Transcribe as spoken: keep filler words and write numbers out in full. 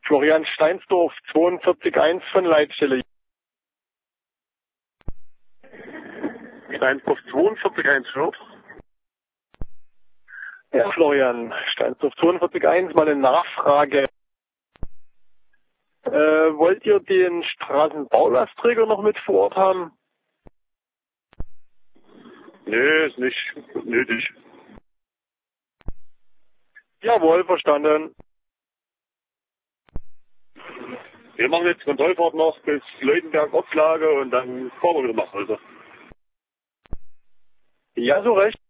Florian Steinsdorf, zweiundvierzig eins von Leitstelle. Steinsdorf zweiundvierzig eins, hört. Ja, Florian Steinsdorf, zweiundvierzig eins, mal eine Nachfrage. Äh, wollt ihr den Straßenbaulastträger noch mit vor Ort haben? Nee, ist nicht nötig. Jawohl, verstanden. Wir machen jetzt Kontrollfahrt noch bis Leutenberg Ortslage und dann fahren wir wieder nach Hause. Ja, so recht.